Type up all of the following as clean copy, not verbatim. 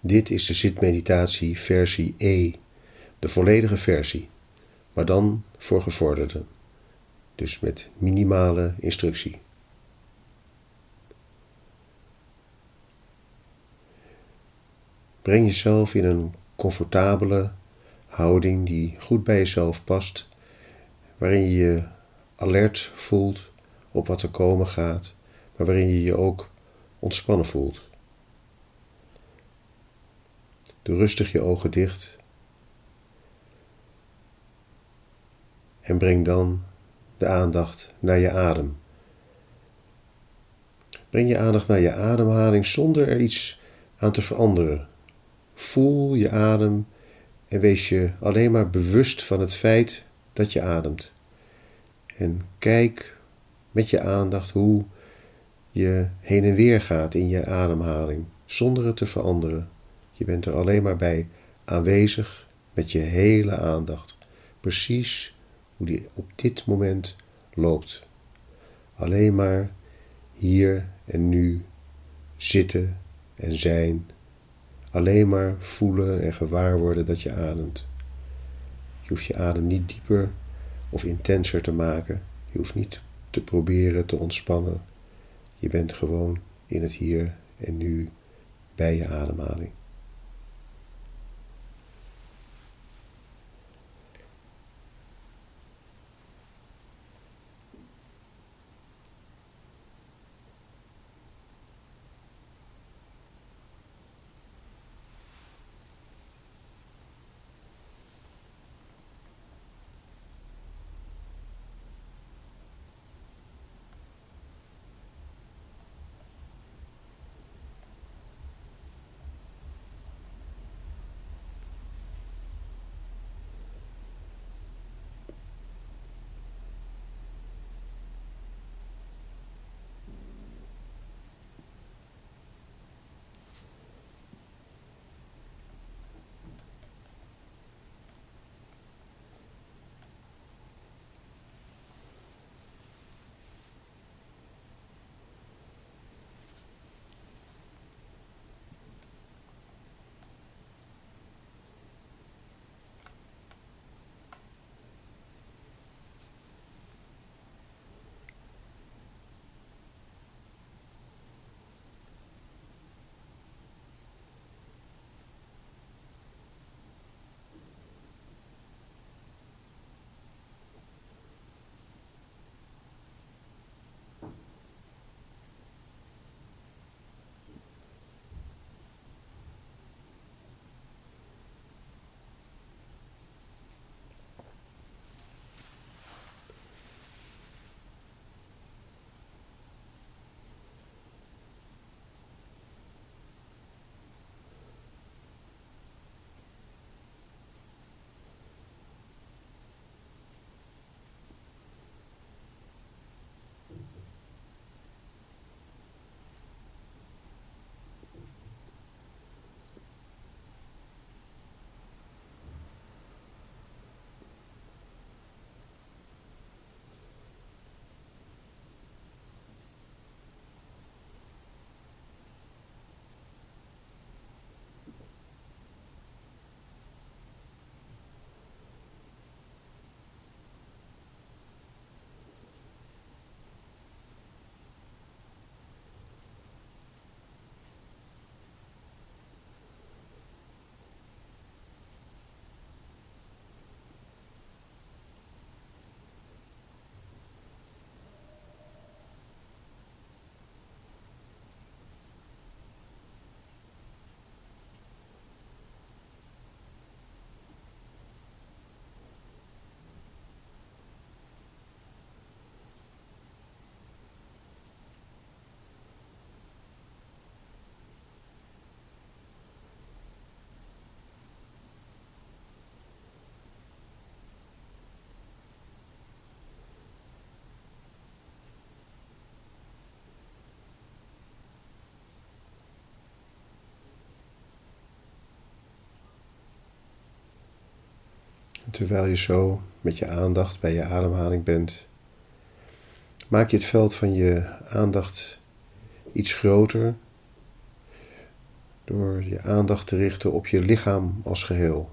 Dit is de zitmeditatie versie E, de volledige versie, maar dan voor gevorderden, dus met minimale instructie. Breng jezelf in een comfortabele houding die goed bij jezelf past, waarin je je alert voelt op wat er komen gaat, maar waarin je je ook ontspannen voelt. Doe rustig je ogen dicht en breng dan de aandacht naar je adem. Breng je aandacht naar je ademhaling zonder er iets aan te veranderen. Voel je adem en wees je alleen maar bewust van het feit dat je ademt. En kijk met je aandacht hoe je heen en weer gaat in je ademhaling, zonder het te veranderen. Je bent er alleen maar bij aanwezig met je hele aandacht. Precies hoe die op dit moment loopt. Alleen maar hier en nu zitten en zijn. Alleen maar voelen en gewaar worden dat je ademt. Je hoeft je adem niet dieper of intenser te maken. Je hoeft niet te proberen te ontspannen. Je bent gewoon in het hier en nu bij je ademhaling. Terwijl je zo met je aandacht bij je ademhaling bent, maak je het veld van je aandacht iets groter. door je aandacht te richten op je lichaam als geheel.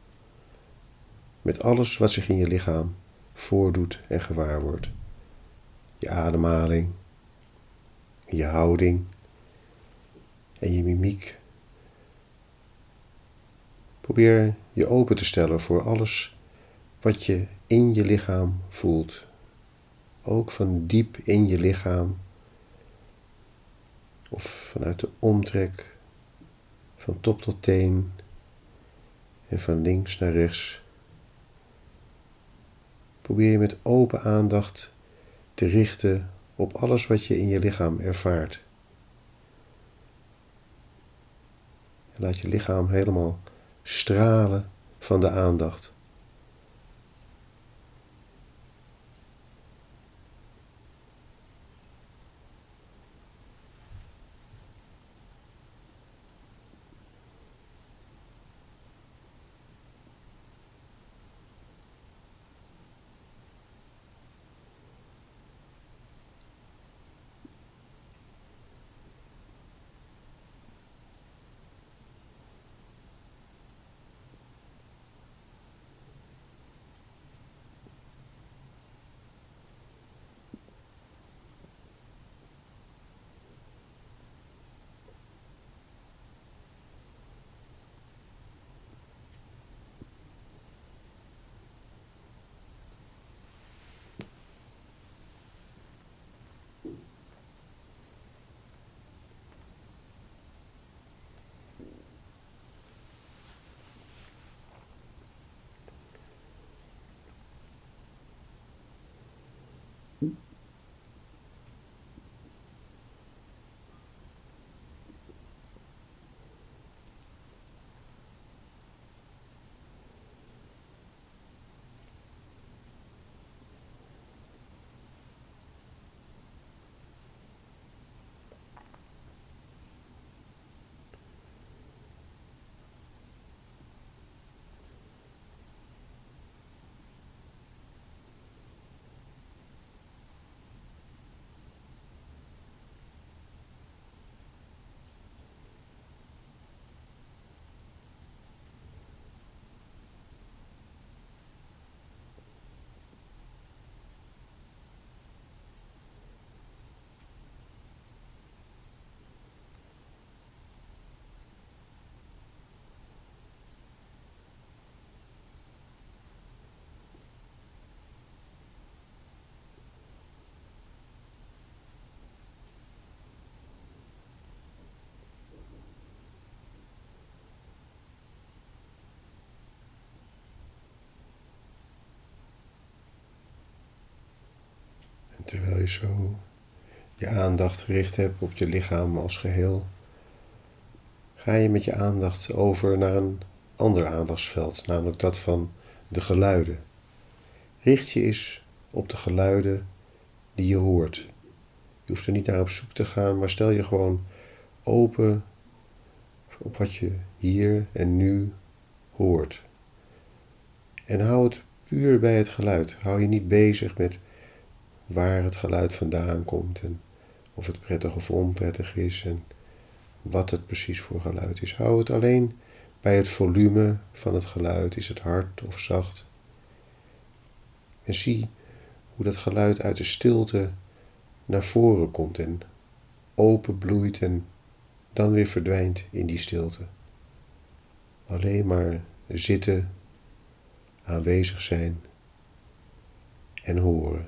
Met alles wat zich in je lichaam voordoet en gewaar wordt. Je ademhaling, je houding en je mimiek. Probeer je open te stellen voor alles wat je in je lichaam voelt. Ook van diep in je lichaam of vanuit de omtrek van top tot teen en van links naar rechts. Probeer je met open aandacht te richten op alles wat je in je lichaam ervaart. En laat je lichaam helemaal stralen van de aandacht. En terwijl je zo je aandacht gericht hebt op je lichaam als geheel, ga je met je aandacht over naar een ander aandachtsveld, namelijk dat van de geluiden. Richt je eens op de geluiden die je hoort. Je hoeft er niet naar op zoek te gaan, maar stel je gewoon open op wat je hier en nu hoort. En hou het puur bij het geluid. Hou je niet bezig met waar het geluid vandaan komt en of het prettig of onprettig is en wat het precies voor geluid is. Hou het alleen bij het volume van het geluid. Is het hard of zacht? En zie hoe dat geluid uit de stilte naar voren komt en openbloeit en dan weer verdwijnt in die stilte. Alleen maar zitten, aanwezig zijn en horen.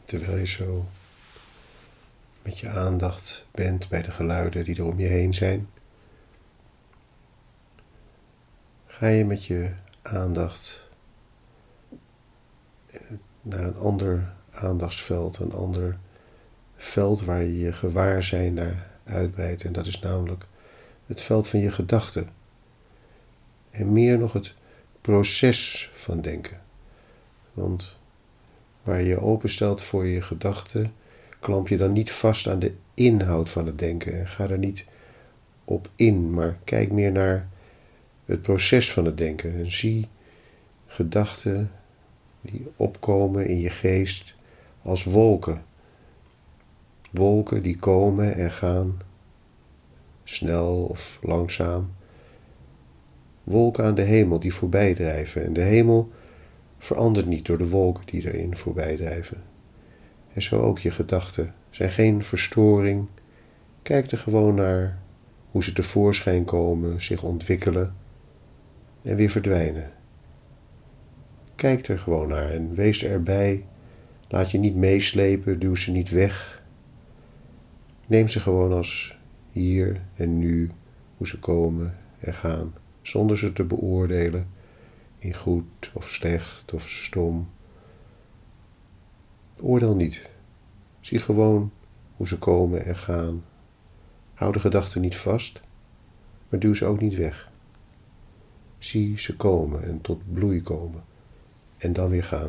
Terwijl je zo met je aandacht bent bij de geluiden die er om je heen zijn, ga je met je aandacht naar een ander aandachtsveld, een ander veld waar je je gewaarzijn naar uitbreidt. En dat is namelijk het veld van je gedachten. En meer nog het proces van denken. Want waar je je openstelt voor je gedachten, klamp je dan niet vast aan de inhoud van het denken. En ga er niet op in, maar kijk meer naar het proces van het denken. En zie gedachten die opkomen in je geest als wolken. Wolken die komen en gaan, snel of langzaam. Wolken aan de hemel die voorbij drijven. En de hemel verandert niet door de wolken die erin voorbij drijven. En zo ook je gedachten zijn geen verstoring. Kijk er gewoon naar hoe ze tevoorschijn komen, zich ontwikkelen en weer verdwijnen. Kijk er gewoon naar en wees erbij. Laat je niet meeslepen, duw ze niet weg. Neem ze gewoon als hier en nu, hoe ze komen en gaan, zonder ze te beoordelen in goed of slecht of stom. Oordeel niet. Zie gewoon hoe ze komen en gaan. Hou de gedachten niet vast, maar duw ze ook niet weg. Zie ze komen en tot bloei komen en dan weer gaan.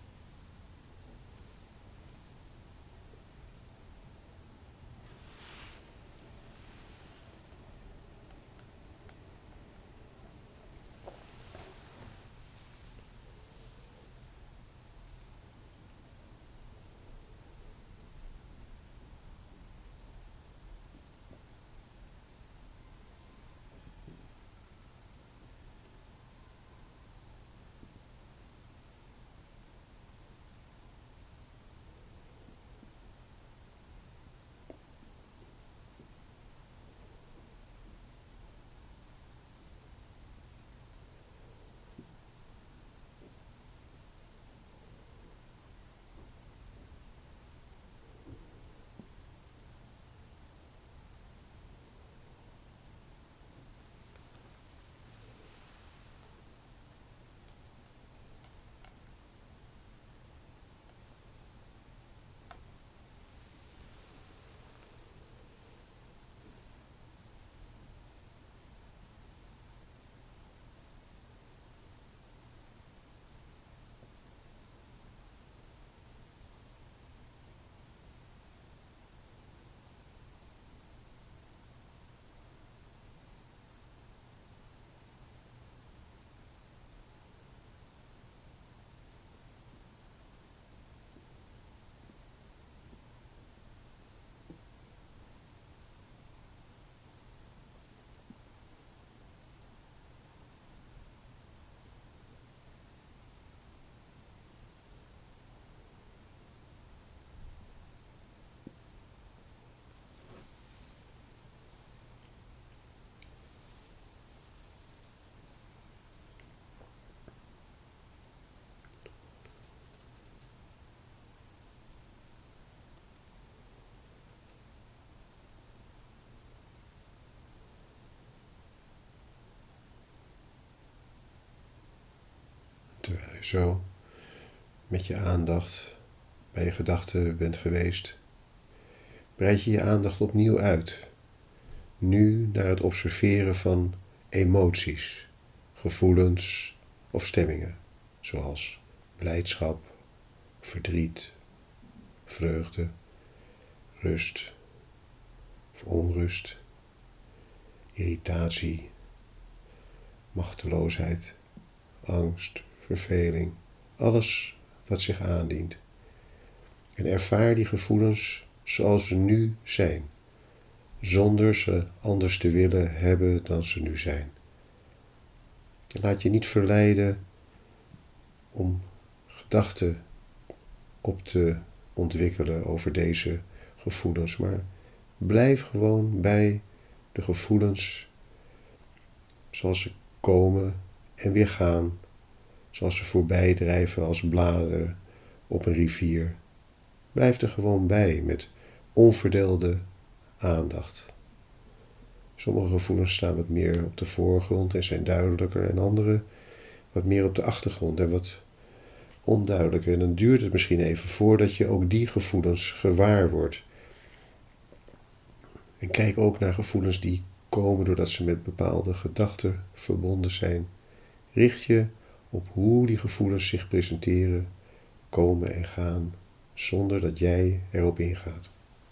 Terwijl je zo met je aandacht bij je gedachten bent geweest, breid je je aandacht opnieuw uit. Nu naar het observeren van emoties, gevoelens of stemmingen, zoals blijdschap, verdriet, vreugde, rust of onrust, irritatie, machteloosheid, angst, verveling, alles wat zich aandient. En ervaar die gevoelens zoals ze nu zijn, zonder ze anders te willen hebben dan ze nu zijn. En laat je niet verleiden om gedachten op te ontwikkelen over deze gevoelens, maar blijf gewoon bij de gevoelens zoals ze komen en weer gaan, zoals ze voorbij drijven als bladeren op een rivier. Blijf er gewoon bij met onverdeelde aandacht. Sommige gevoelens staan wat meer op de voorgrond en zijn duidelijker en andere wat meer op de achtergrond en wat onduidelijker. En dan duurt het misschien even voordat je ook die gevoelens gewaar wordt. En kijk ook naar gevoelens die komen doordat ze met bepaalde gedachten verbonden zijn. Richt je op hoe die gevoelens zich presenteren, komen en gaan, zonder dat jij erop ingaat.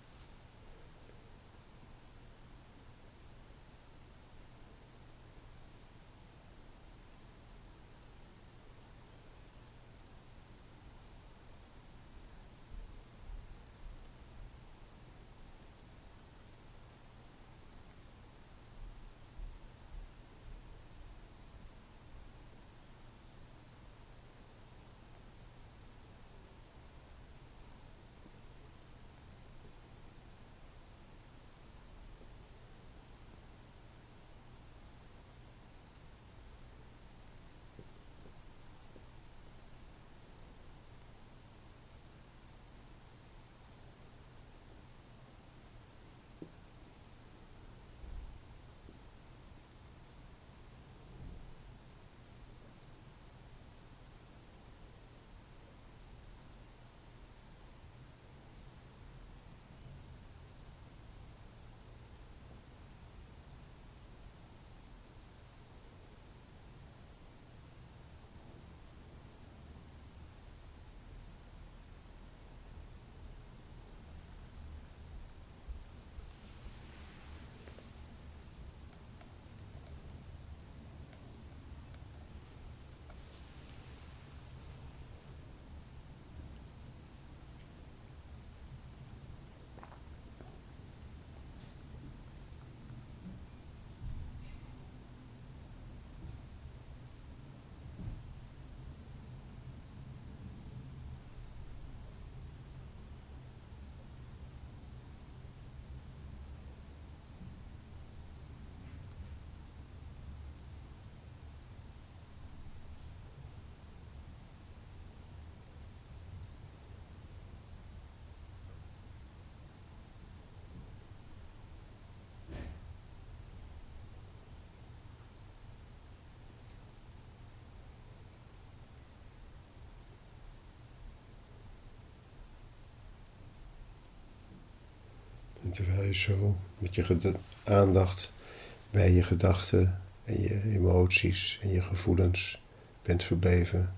En terwijl je zo met je aandacht bij je gedachten en je emoties en je gevoelens bent verbleven,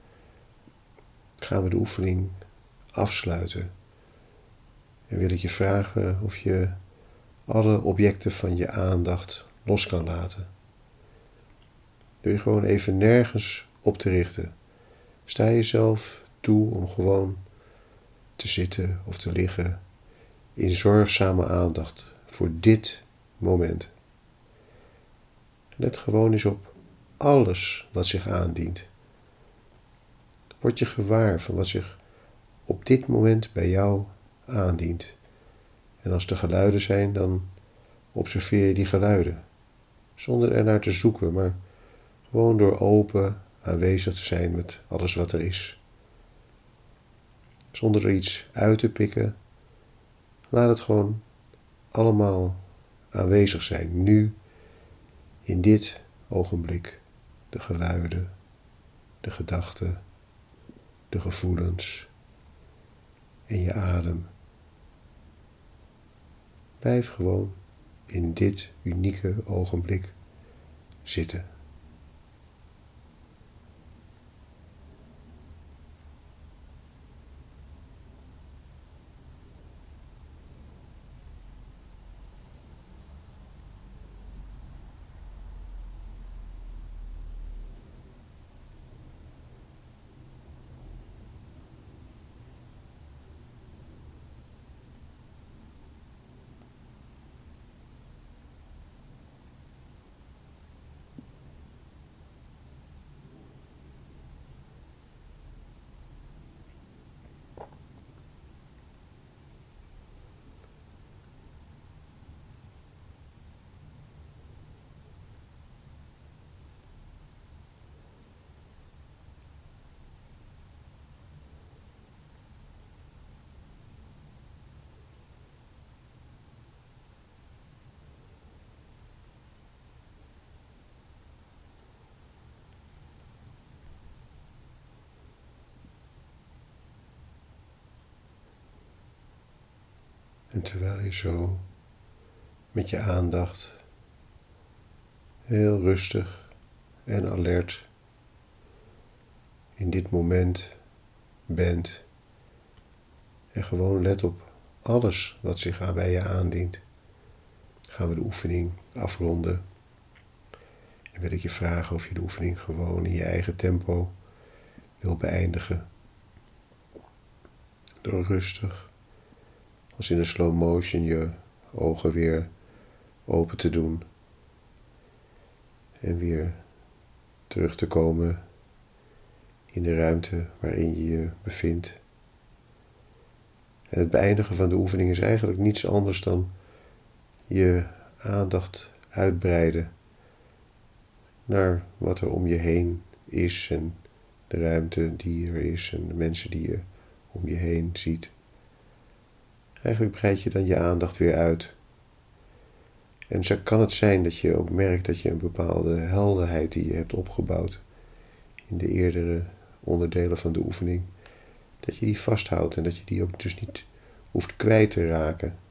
gaan we de oefening afsluiten. En wil ik je vragen of je alle objecten van je aandacht los kan laten. Door je gewoon even nergens op te richten. Sta jezelf toe om gewoon te zitten of te liggen in zorgzame aandacht voor dit moment. Let gewoon eens op alles wat zich aandient. Word je gewaar van wat zich op dit moment bij jou aandient. En als er geluiden zijn, dan observeer je die geluiden. Zonder ernaar te zoeken, maar gewoon door open aanwezig te zijn met alles wat er is. Zonder er iets uit te pikken. Laat het gewoon allemaal aanwezig zijn. Nu, in dit ogenblik. De geluiden, de gedachten, de gevoelens en je adem. Blijf gewoon in dit unieke ogenblik zitten. En terwijl je zo met je aandacht heel rustig en alert in dit moment bent en gewoon let op alles wat zich bij je aandient, gaan we de oefening afronden. En wil ik je vragen of je de oefening gewoon in je eigen tempo wil beëindigen. Door rustig, als in een slow motion, je ogen weer open te doen. En weer terug te komen in de ruimte waarin je je bevindt. En het beëindigen van de oefening is eigenlijk niets anders dan je aandacht uitbreiden naar wat er om je heen is en de ruimte die er is en de mensen die je om je heen ziet. Eigenlijk breid je dan je aandacht weer uit. En zo kan het zijn dat je ook merkt dat je een bepaalde helderheid die je hebt opgebouwd in de eerdere onderdelen van de oefening, dat je die vasthoudt en dat je die ook dus niet hoeft kwijt te raken.